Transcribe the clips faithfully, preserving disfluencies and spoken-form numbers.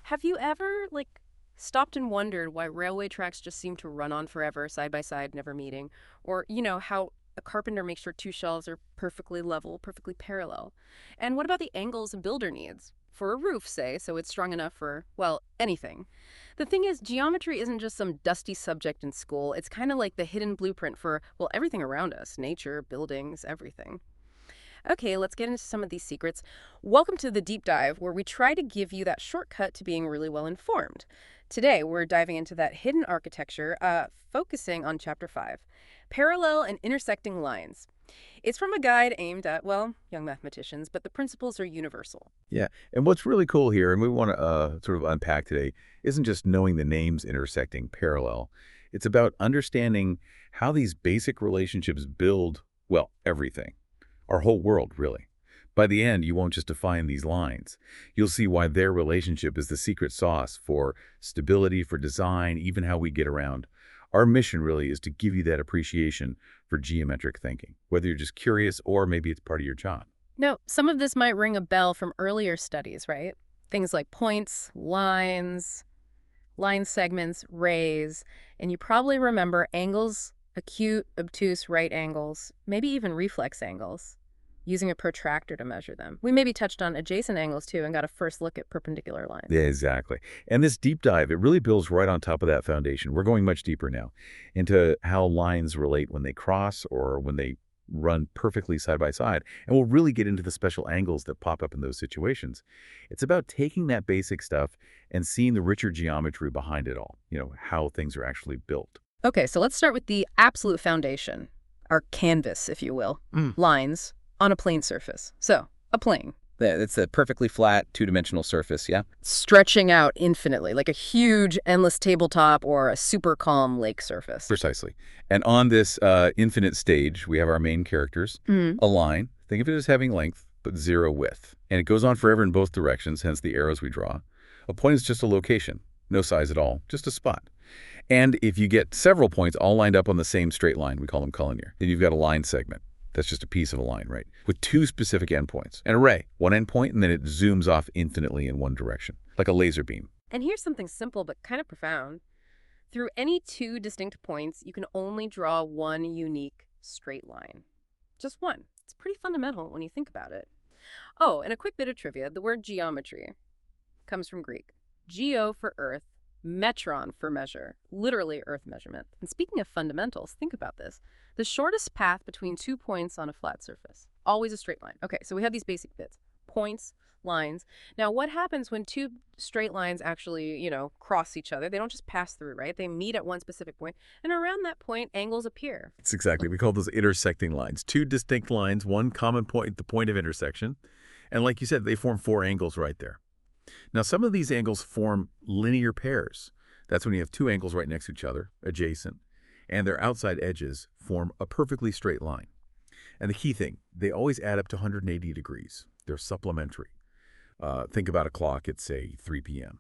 Have you ever, like, stopped and wondered why railway tracks just seem to run on forever, side by side, never meeting? Or, you know, how a carpenter makes sure two shelves are perfectly level, perfectly parallel? And what about the angles a builder needs? For a roof, say, so it's strong enough for, well, anything. The thing is, geometry isn't just some dusty subject in school. It's kind of like the hidden blueprint for, well, everything around us: nature, buildings, everything. Okay, let's get into some of these secrets. Welcome to the deep dive, where we try to give you that shortcut to being really well informed. Today, we're diving into that hidden architecture, uh, focusing on Chapter five, Parallel and Intersecting Lines. It's from a guide aimed at, well, young mathematicians, but the principles are universal. Yeah, and what's really cool here, and we want to uh, sort of unpack today, isn't just knowing the names intersecting parallel. It's about understanding how these basic relationships build, well, everything. Our whole world, really. By the end, you won't just define these lines. You'll see why their relationship is the secret sauce for stability, for design, even how we get around. Our mission really is to give you that appreciation for geometric thinking, whether you're just curious or maybe it's part of your job. Now, some of this might ring a bell from earlier studies, right? Things like points, lines, line segments, rays, and you probably remember angles, acute, obtuse right angles, maybe even reflex angles, using a protractor to measure them. We maybe touched on adjacent angles too and got a first look at perpendicular lines. Yeah, exactly. And this deep dive, it really builds right on top of that foundation. We're going much deeper now into how lines relate when they cross or when they run perfectly side by side. And we'll really get into the special angles that pop up in those situations. It's about taking that basic stuff and seeing the richer geometry behind it all, you know, how things are actually built. Okay, so let's start with the absolute foundation, our canvas, if you will. Mm. Lines on a plane surface. So, a plane. Yeah, it's a perfectly flat, two-dimensional surface, yeah? Stretching out infinitely, like a huge, endless tabletop or a super calm lake surface. Precisely. And on this uh, infinite stage, we have our main characters, Mm. a line. Think of it as having length, but zero width. And it goes on forever in both directions, hence the arrows we draw. A point is just a location, no size at all, just a spot. And if you get several points all lined up on the same straight line, we call them collinear, then you've got a line segment. That's just a piece of a line, right? With two specific endpoints. An array, one endpoint, and then it zooms off infinitely in one direction, like a laser beam. And here's something simple but kind of profound. Through any two distinct points, you can only draw one unique straight line. Just one. It's pretty fundamental when you think about it. Oh, and a quick bit of trivia. The word geometry comes from Greek. Geo for earth, metron for measure, literally earth measurement. And speaking of fundamentals, think about this. The shortest path between two points on a flat surface, always a straight line. Okay, so we have these basic bits, points, lines. Now, what happens when two straight lines actually, you know, cross each other? They don't just pass through, right? They meet at one specific point, and around that point, angles appear. It's exactly. We call those intersecting lines. Two distinct lines, one common point, the point of intersection. And like you said, they form four angles right there. Now, some of these angles form linear pairs. That's when you have two angles right next to each other, adjacent, and their outside edges form a perfectly straight line. And the key thing, they always add up to one hundred eighty degrees. They're supplementary. Uh, think about a clock at, say, three p m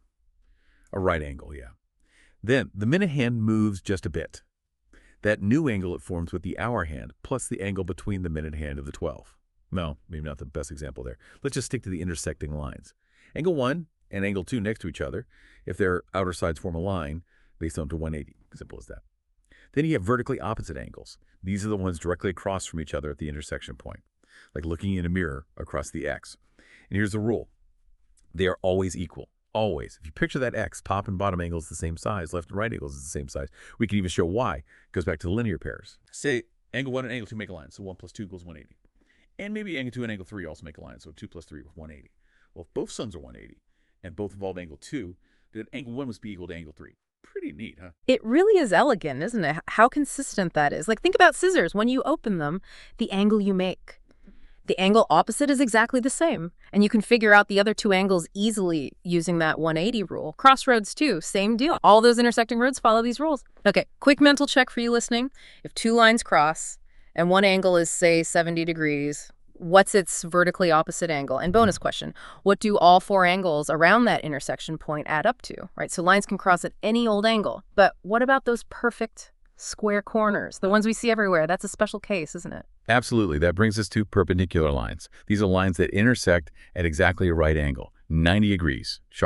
A right angle, yeah. Then the minute hand moves just a bit. That new angle it forms with the hour hand, plus the angle between the minute hand of the twelve. No, maybe not the best example there. Let's just stick to the intersecting lines. Angle one and angle two next to each other, if their outer sides form a line, based on to one hundred eighty. Simple as that. Then you have vertically opposite angles. These are the ones directly across from each other at the intersection point, like looking in a mirror across the X. And here's the rule. They are always equal. Always. If you picture that X, top and bottom angle is the same size, left and right angles is the same size. We can even show why. It goes back to the linear pairs. Say angle one and angle two make a line, so one plus two equals one hundred eighty. And maybe angle two and angle three also make a line, so two plus three equals one hundred eighty. Well, if both sides are one hundred eighty and both involve angle two, then angle one must be equal to angle three. Pretty neat, huh? It really is elegant, isn't it? How consistent that is. Like, think about scissors. When you open them, the angle you make. The angle opposite is exactly the same. And you can figure out the other two angles easily using that one eighty rule. Crossroads, too. Same deal. All those intersecting roads follow these rules. Okay, quick mental check for you listening. If two lines cross and one angle is, say, seventy degrees, what's its vertically opposite angle? And bonus question, what do all four angles around that intersection point add up to, right? So lines can cross at any old angle. But what about those perfect square corners, the ones we see everywhere? That's a special case, isn't it? Absolutely. That brings us to perpendicular lines. These are lines that intersect at exactly a right angle, ninety degrees sharp,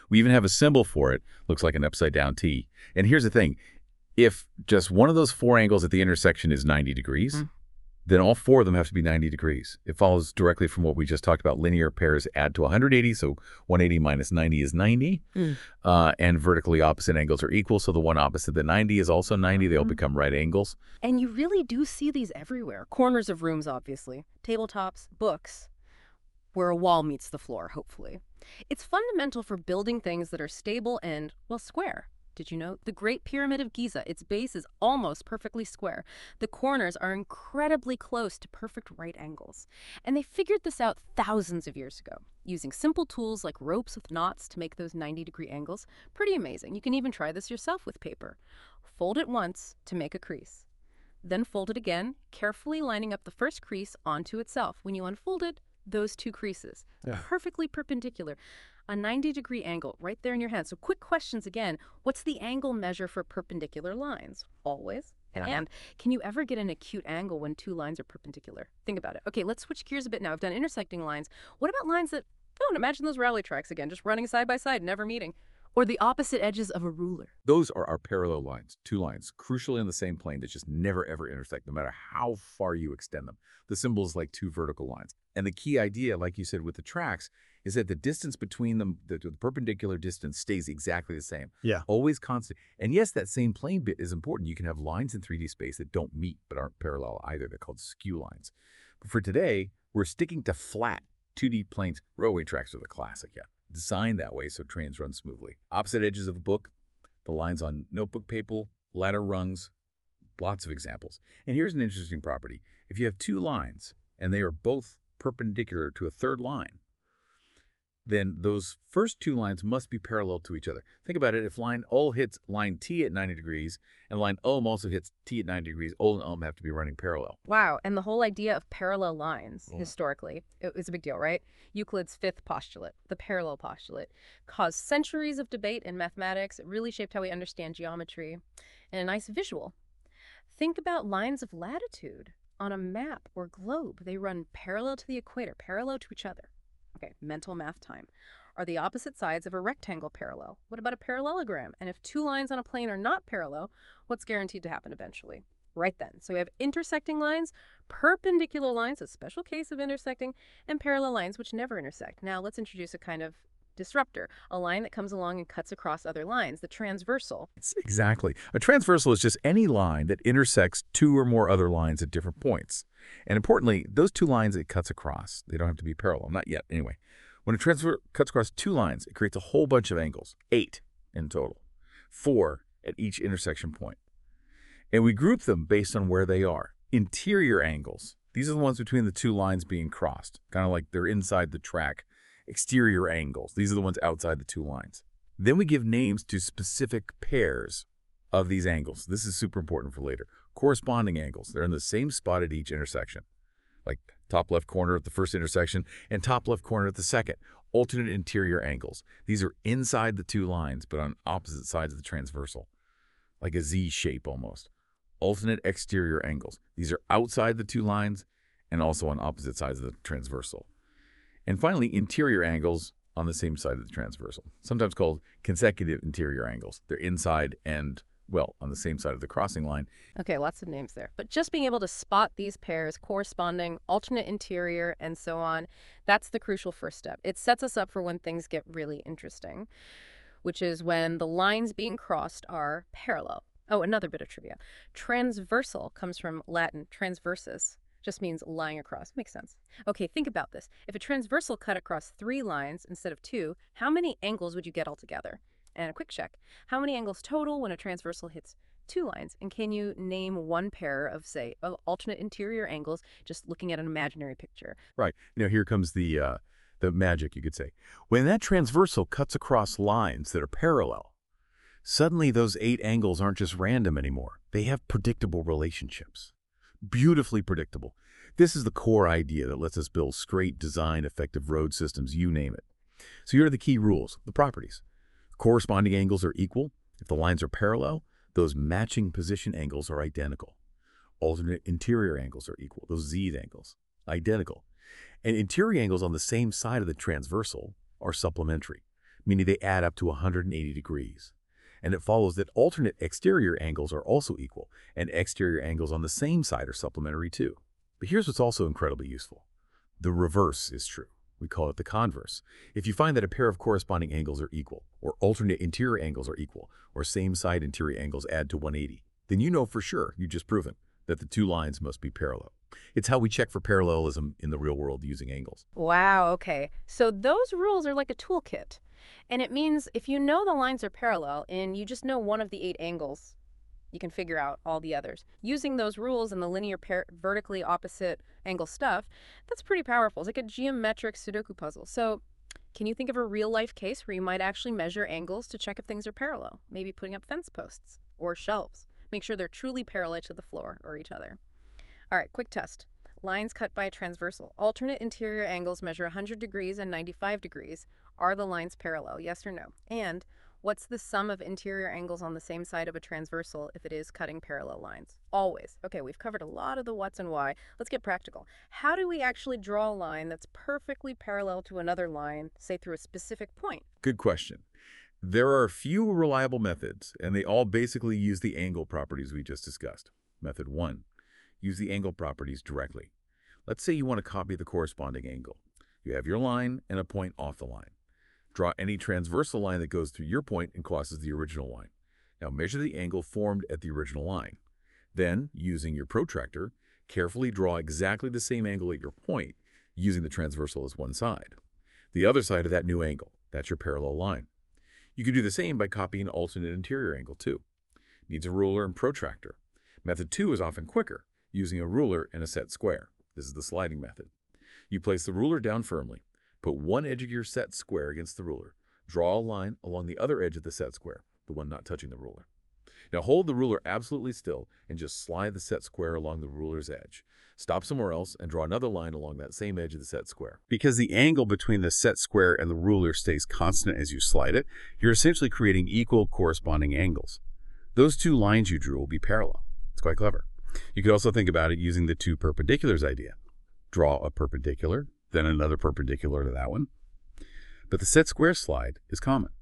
We even have a symbol for it. Looks like an upside-down T. And here's the thing. If just one of those four angles at the intersection is ninety degrees, mm. then all four of them have to be ninety degrees. It follows directly from what we just talked about. Linear pairs add to one hundred eighty, so one hundred eighty minus ninety is ninety. Mm. Uh, and vertically opposite angles are equal, so the one opposite the ninety is also ninety. They all mm. become right angles. And you really do see these everywhere. Corners of rooms, obviously. Tabletops, books, where a wall meets the floor, hopefully. It's fundamental for building things that are stable and, well, square. Did you know? The Great Pyramid of Giza, its base is almost perfectly square. The corners are incredibly close to perfect right angles. And they figured this out thousands of years ago, using simple tools like ropes with knots to make those ninety degree angles. Pretty amazing. You can even try this yourself with paper. Fold it once to make a crease. Then fold it again, carefully lining up the first crease onto itself. When you unfold it, those two creases, yeah. perfectly perpendicular. A ninety degree angle right there in your hand. So quick questions again. What's the angle measure for perpendicular lines? Always. And, and can you ever get an acute angle when two lines are perpendicular? Think about it. Okay, let's switch gears a bit now. I've done intersecting lines. What about lines that, oh, imagine those railway tracks again, just running side by side, never meeting. Or the opposite edges of a ruler. Those are our parallel lines, two lines, crucially in the same plane that just never ever intersect, no matter how far you extend them. The symbol is like two vertical lines. And the key idea, like you said with the tracks, is that the distance between them, the, the perpendicular distance stays exactly the same. Yeah. Always constant. And yes, that same plane bit is important. You can have lines in three D space that don't meet but aren't parallel either. They're called skew lines. But for today, we're sticking to flat two D planes. Railway tracks are the classic, yeah. Designed that way so trains run smoothly. Opposite edges of a book, the lines on notebook paper, ladder rungs, lots of examples. And here's an interesting property. If you have two lines and they are both perpendicular to a third line, then those first two lines must be parallel to each other. Think about it. If line O hits line T at ninety degrees and line O M also hits T at ninety degrees, O and O M have to be running parallel. Wow. And the whole idea of parallel lines, oh. historically, it was a big deal, right? Euclid's fifth postulate, the parallel postulate, caused centuries of debate in mathematics. It really shaped how we understand geometry. And a nice visual. Think about lines of latitude on a map or globe. They run parallel to the equator, parallel to each other. Okay, mental math time. Are the opposite sides of a rectangle parallel? What about a parallelogram? And if two lines on a plane are not parallel, what's guaranteed to happen eventually? Right then. So we have intersecting lines, perpendicular lines, a special case of intersecting, and parallel lines which never intersect. Now let's introduce a kind of disruptor, a line that comes along and cuts across other lines, the transversal. Exactly. A transversal is just any line that intersects two or more other lines at different points. And importantly, those two lines it cuts across, they don't have to be parallel, not yet anyway. When a transfer cuts across two lines, it creates a whole bunch of angles, eight in total, four at each intersection point. And we group them based on where they are. Interior angles, these are the ones between the two lines being crossed, kind of like they're inside the track. Exterior angles, these are the ones outside the two lines. Then we give names to specific pairs of these angles. This is super important for later. Corresponding angles, they're in the same spot at each intersection, like top left corner at the first intersection and top left corner at the second. Alternate interior angles. These are inside the two lines, but on opposite sides of the transversal, like a Z shape almost. Alternate exterior angles. These are outside the two lines and also on opposite sides of the transversal. And finally, interior angles on the same side of the transversal, sometimes called consecutive interior angles. They're inside and, well, on the same side of the crossing line. Okay, lots of names there. But just being able to spot these pairs, corresponding, alternate interior, and so on, that's the crucial first step. It sets us up for when things get really interesting, which is when the lines being crossed are parallel. Oh, another bit of trivia. Transversal comes from Latin transversus. Just means lying across. Makes sense. Okay, think about this. If a transversal cut across three lines instead of two, how many angles would you get altogether? And a quick check. How many angles total when a transversal hits two lines? And can you name one pair of, say, of alternate interior angles just looking at an imaginary picture? Right. Now, here comes the, uh, the magic, you could say. When that transversal cuts across lines that are parallel, suddenly those eight angles aren't just random anymore. They have predictable relationships. Beautifully predictable. This is the core idea that lets us build straight, design, effective road systems, you name it. So here are the key rules, the properties. Corresponding angles are equal. If the lines are parallel, those matching position angles are identical. Alternate interior angles are equal, those Z angles, identical. And interior angles on the same side of the transversal are supplementary, meaning they add up to one hundred eighty degrees. And it follows that alternate exterior angles are also equal, and exterior angles on the same side are supplementary too. But here's what's also incredibly useful. The reverse is true. We call it the converse. If you find that a pair of corresponding angles are equal, or alternate interior angles are equal, or same side interior angles add to one hundred eighty, then you know for sure, you've just proven, that the two lines must be parallel. It's how we check for parallelism in the real world using angles. Wow, okay. So those rules are like a toolkit. And it means if you know the lines are parallel and you just know one of the eight angles, you can figure out all the others. Using those rules and the linear pair vertically opposite angle stuff, that's pretty powerful. It's like a geometric Sudoku puzzle. So can you think of a real-life case where you might actually measure angles to check if things are parallel? Maybe putting up fence posts or shelves. Make sure they're truly parallel to the floor or each other. All right, quick test. Lines cut by a transversal. Alternate interior angles measure one hundred degrees and ninety-five degrees. Are the lines parallel, yes or no? And what's the sum of interior angles on the same side of a transversal if it is cutting parallel lines? Always. Okay, we've covered a lot of the what's and why. Let's get practical. How do we actually draw a line that's perfectly parallel to another line, say through a specific point? Good question. There are a few reliable methods, and they all basically use the angle properties we just discussed. Method one, use the angle properties directly. Let's say you want to copy the corresponding angle. You have your line and a point off the line. Draw any transversal line that goes through your point and crosses the original line. Now measure the angle formed at the original line. Then, using your protractor, carefully draw exactly the same angle at your point, using the transversal as one side. The other side of that new angle, that's your parallel line. You can do the same by copying an alternate interior angle too. Needs a ruler and protractor. Method two is often quicker, using a ruler and a set square. This is the sliding method. You place the ruler down firmly. Put one edge of your set square against the ruler. Draw a line along the other edge of the set square, the one not touching the ruler. Now hold the ruler absolutely still and just slide the set square along the ruler's edge. Stop somewhere else and draw another line along that same edge of the set square. Because the angle between the set square and the ruler stays constant as you slide it, you're essentially creating equal corresponding angles. Those two lines you drew will be parallel. It's quite clever. You could also think about it using the two perpendiculars idea. Draw a perpendicular, then another perpendicular to that one. But the set square slide is common.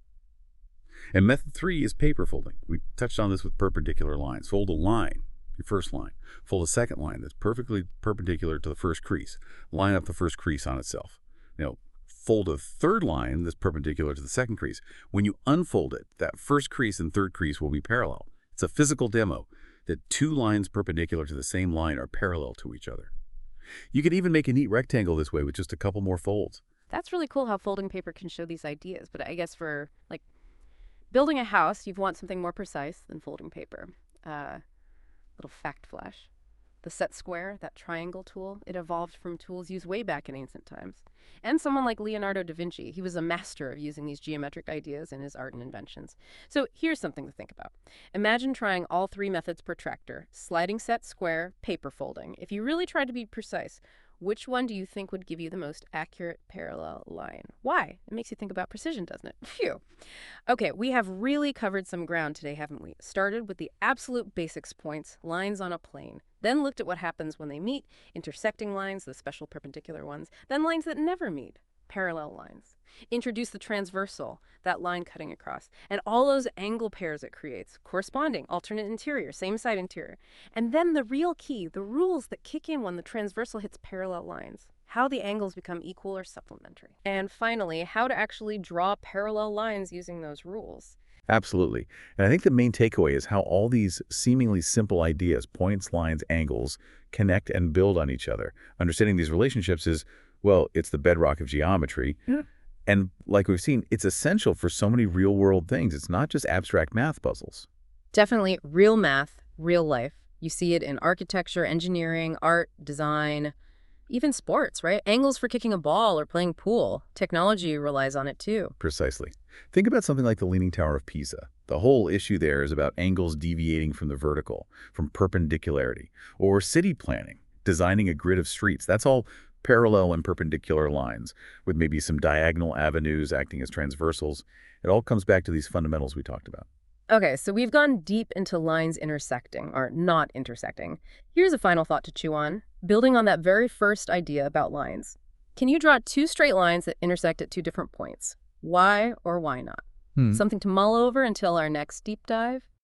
And method three is paper folding. We touched on this with perpendicular lines. Fold a line, your first line. Fold a second line that's perfectly perpendicular to the first crease. Line up the first crease on itself. Now, fold a third line that's perpendicular to the second crease. When you unfold it, that first crease and third crease will be parallel. It's a physical demo that two lines perpendicular to the same line are parallel to each other. You could even make a neat rectangle this way with just a couple more folds. That's really cool how folding paper can show these ideas. But I guess for, like, building a house, you'd want something more precise than folding paper. Uh, little fact flash. The set square, that triangle tool, it evolved from tools used way back in ancient times. And someone like Leonardo da Vinci, he was a master of using these geometric ideas in his art and inventions. So here's something to think about. Imagine trying all three methods protractor, sliding set square, paper folding. If you really tried to be precise, which one do you think would give you the most accurate parallel line? Why? It makes you think about precision, doesn't it? Phew. Okay, we have really covered some ground today, haven't we? Started with the absolute basics points, lines on a plane. Then looked at what happens when they meet, intersecting lines, the special perpendicular ones. Then lines that never meet, parallel lines. Introduced the transversal, that line cutting across, and all those angle pairs it creates, corresponding, alternate interior, same side interior. And then the real key, the rules that kick in when the transversal hits parallel lines. How the angles become equal or supplementary. And finally, how to actually draw parallel lines using those rules. Absolutely. And I think the main takeaway is how all these seemingly simple ideas, points, lines, angles, connect and build on each other. Understanding these relationships is, well, it's the bedrock of geometry. Yeah. And like we've seen, it's essential for so many real-world things. It's not just abstract math puzzles. Definitely real math, real life. You see it in architecture, engineering, art, design, even sports, right? Angles for kicking a ball or playing pool. Technology relies on it too. Precisely. Think about something like the Leaning Tower of Pisa. The whole issue there is about angles deviating from the vertical, from perpendicularity, or city planning, designing a grid of streets. That's all parallel and perpendicular lines, with maybe some diagonal avenues acting as transversals. It all comes back to these fundamentals we talked about. Okay, so we've gone deep into lines intersecting, or not intersecting. Here's a final thought to chew on, building on that very first idea about lines. Can you draw two straight lines that intersect at two different points? Why or why not? Hmm. Something to mull over until our next deep dive?